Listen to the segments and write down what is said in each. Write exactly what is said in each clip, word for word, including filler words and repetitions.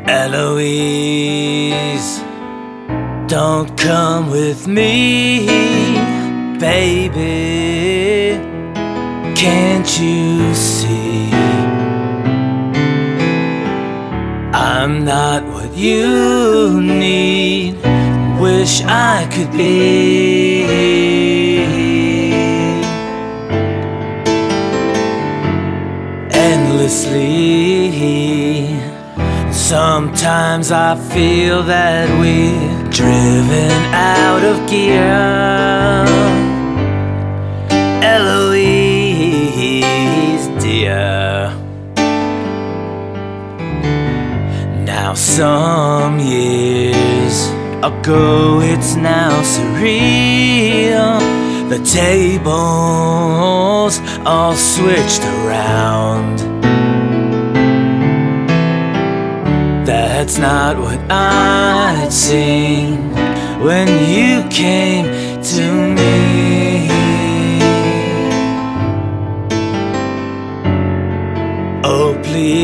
Eloise, don't come with me, baby. Can't you see I'm not what you need? Wish I could be. Endlessly, sometimes I feel that we're driven out of gear. Eloise, dear. Now some years ago, it's now surreal. The tables all switched around. That's not what I'd seen when you came to me. Oh,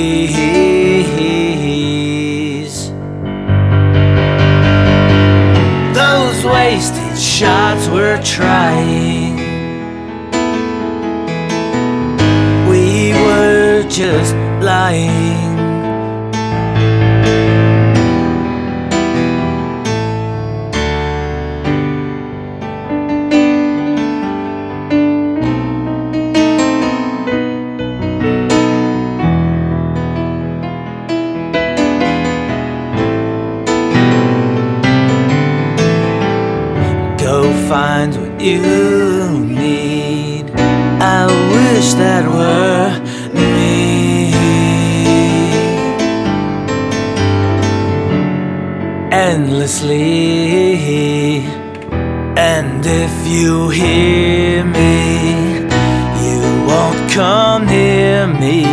please. Those wasted shots we're trying, we were just lying. Go find what you need. I wish that were me. Endlessly, and if you hear me, you won't come near me.